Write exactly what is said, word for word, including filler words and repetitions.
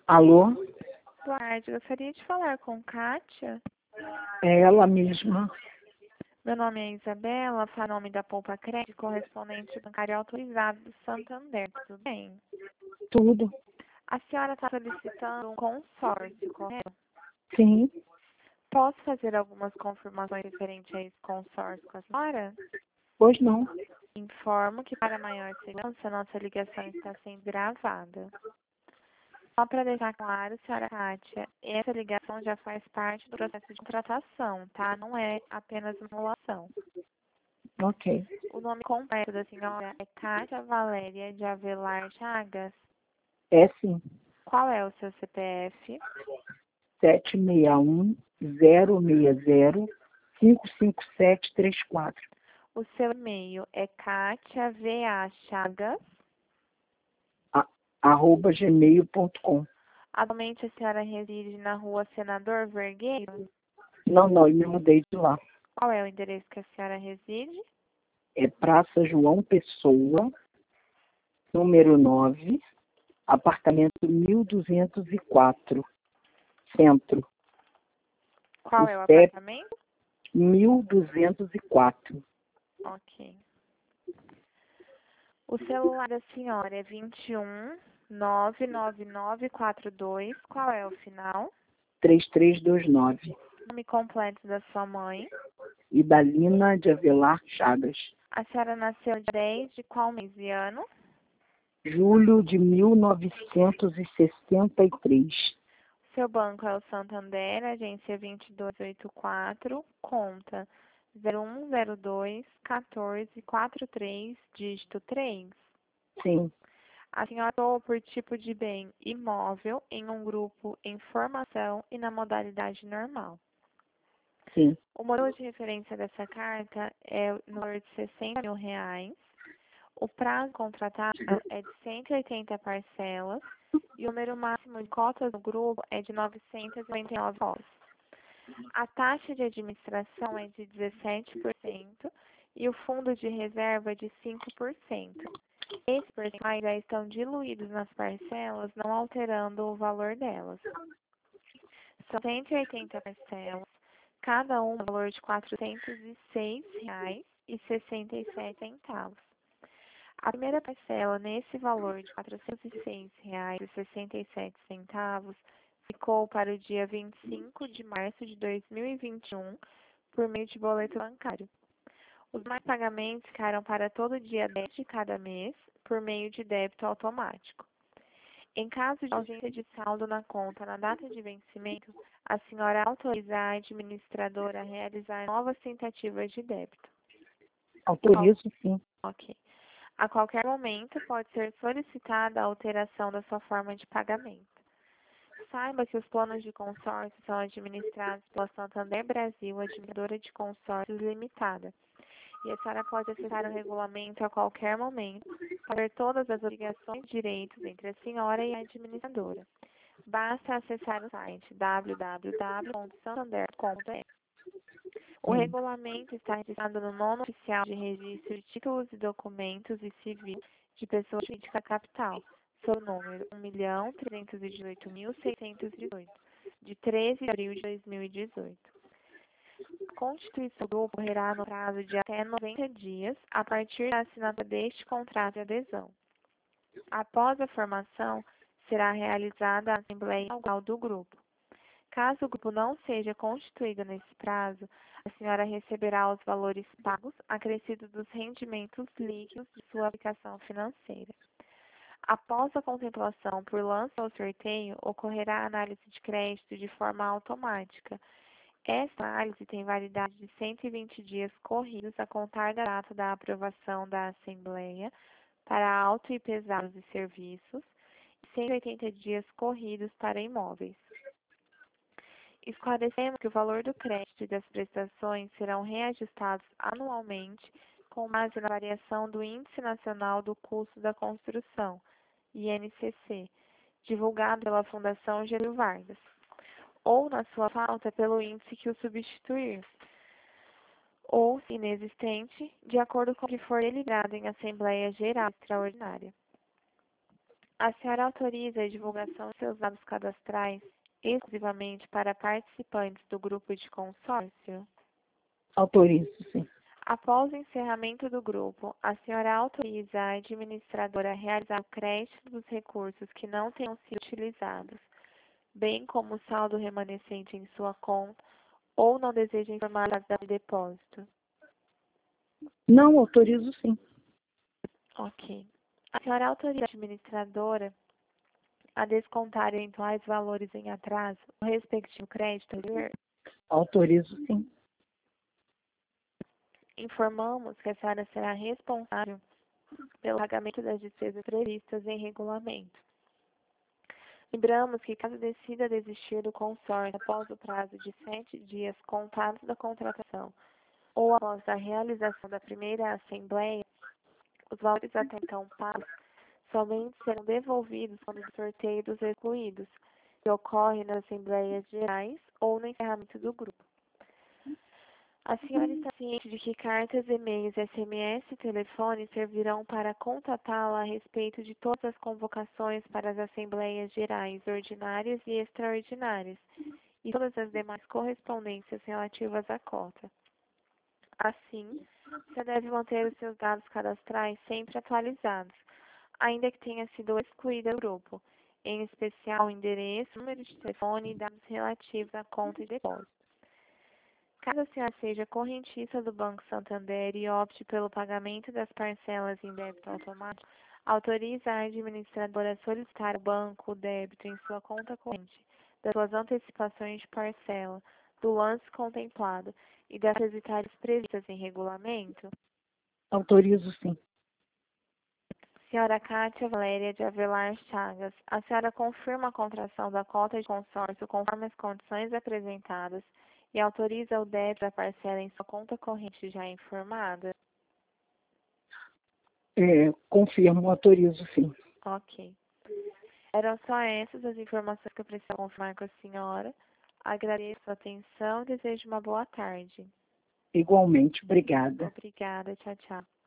Alô? Boa tarde, gostaria de falar com Kátia. É ela mesma. Meu nome é Isabela, falo em nome da Poupa Crédito, correspondente bancário autorizado do Santander, tudo bem? Tudo. A senhora está solicitando um consórcio, correto? Sim. Posso fazer algumas confirmações referentes a esse consórcio com a senhora? Pois não. Informo que para maior segurança, nossa ligação está sendo gravada. Só para deixar claro, senhora Kátia, essa ligação já faz parte do processo de contratação, tá? Não é apenas uma simulação. Ok. O nome completo da senhora é Kátia Valéria de Avelar Chagas. É sim. Qual é o seu C P F? sete seis um, zero seis zero, cinco cinco sete três quatro. O seu e-mail é katiavachagas. A, arroba gmail ponto com. Atualmente a senhora reside na rua Senador Vergueiro? Não, não, eu me mudei de lá. Qual é o endereço que a senhora reside? É Praça João Pessoa, número nove, apartamento mil duzentos e quatro, Centro. Qual O é o C E P apartamento? mil duzentos e quatro. Ok. O celular da senhora é vinte e um, nove nove nove quatro dois. Qual é o final? três três dois nove. Nome completo da sua mãe. Idalina de Avelar Chagas. A senhora nasceu dia dez de qual mês e ano? Julho de mil novecentos e sessenta e três. Seu banco é o Santander, agência dois dois oito quatro, conta zero um zero dois, quatorze, quarenta e três, dígito três. Sim, A senhora optou por tipo de bem imóvel em um grupo em formação e na modalidade normal. sim. O modelo de referência dessa carta é no valor de sessenta mil reais. O prazo contratado é de cento e oitenta parcelas e o número máximo de cotas no grupo é de novecentas e noventa e nove cotas. A taxa de administração é de dezessete por cento e o fundo de reserva é de cinco por cento. Esses percentuais já estão diluídos nas parcelas, não alterando o valor delas. São cento e oitenta parcelas, cada uma no valor de quatrocentos e seis reais e sessenta e sete centavos. A primeira parcela nesse valor de quatrocentos e seis reais e sessenta e sete centavos ficou para o dia vinte e cinco de março de dois mil e vinte e um por meio de boleto bancário. Os mais pagamentos ficaram para todo dia dez de cada mês por meio de débito automático. Em caso de ausência de saldo na conta na data de vencimento, a senhora autoriza a administradora a realizar novas tentativas de débito. Autorizo, sim. Ok. A qualquer momento pode ser solicitada a alteração da sua forma de pagamento. Saiba que os planos de consórcio são administrados pela Santander Brasil, administradora de consórcios limitada. E a senhora pode acessar o regulamento a qualquer momento para ver todas as obrigações e direitos entre a senhora e a administradora. Basta acessar o site w w w ponto santander ponto com ponto b r. O Sim. regulamento está registrado no nono oficial de registro de títulos e documentos e civil de pessoa jurídica capital, sob o número um milhão trezentos e dezoito mil seiscentos e dezoito, de treze de abril de dois mil e dezoito. A constituição do grupo ocorrerá no prazo de até noventa dias a partir da assinatura deste contrato de adesão. Após a formação, será realizada a Assembleia Inaugural do grupo. Caso o grupo não seja constituído nesse prazo, a senhora receberá os valores pagos acrescidos dos rendimentos líquidos de sua aplicação financeira. Após a contemplação por lance ou sorteio, ocorrerá a análise de crédito de forma automática. Esta análise tem validade de cento e vinte dias corridos a contar da data da aprovação da Assembleia para auto e pesados e serviços e cento e oitenta dias corridos para imóveis. Esclarecemos que o valor do crédito e das prestações serão reajustados anualmente com base na variação do Índice Nacional do Custo da Construção, I N C C, divulgado pela Fundação Getúlio Vargas, ou, na sua falta, pelo índice que o substituir, ou, se inexistente, de acordo com o que for deliberado em Assembleia Geral Extraordinária. A senhora autoriza a divulgação de seus dados cadastrais exclusivamente para participantes do grupo de consórcio? Autorizo, sim. Após o encerramento do grupo, a senhora autoriza a administradora a realizar o crédito dos recursos que não tenham sido utilizados, bem como o saldo remanescente em sua conta, ou não deseja informar a data de depósito? Não, autorizo, sim. Ok. A senhora autoriza a administradora a descontar eventuais valores em atraso no respectivo crédito anterior? Autorizo, sim. Informamos que a senhora será responsável pelo pagamento das despesas previstas em regulamento. Lembramos que, caso decida desistir do consórcio após o prazo de sete dias contados da contratação ou após a realização da primeira assembleia, os valores até então pagos somente serão devolvidos quando o sorteio dos excluídos, que ocorre nas assembleias gerais ou no encerramento do grupo. A senhora está ciente de que cartas, e-mails, S M S e telefone servirão para contatá-la a respeito de todas as convocações para as assembleias gerais, ordinárias e extraordinárias, e todas as demais correspondências relativas à cota. Assim, você deve manter os seus dados cadastrais sempre atualizados, ainda que tenha sido excluída do grupo, em especial o endereço, número de telefone e dados relativos à conta e depósito. Caso a senhora seja correntista do Banco Santander e opte pelo pagamento das parcelas em débito automático, autoriza a administradora a solicitar ao banco o débito em sua conta corrente das suas antecipações de parcela, do lance contemplado e das depositárias previstas em regulamento? Autorizo, sim. Senhora Cátia Valéria de Avelar Chagas, a senhora confirma a contração da cota de consórcio conforme as condições apresentadas e autoriza o débito da parcela em sua conta corrente já informada? É, confirmo, autorizo, sim. Ok. Eram só essas as informações que eu precisava confirmar com a senhora. Agradeço a atenção e desejo uma boa tarde. Igualmente, obrigada. Obrigada. Tchau, tchau.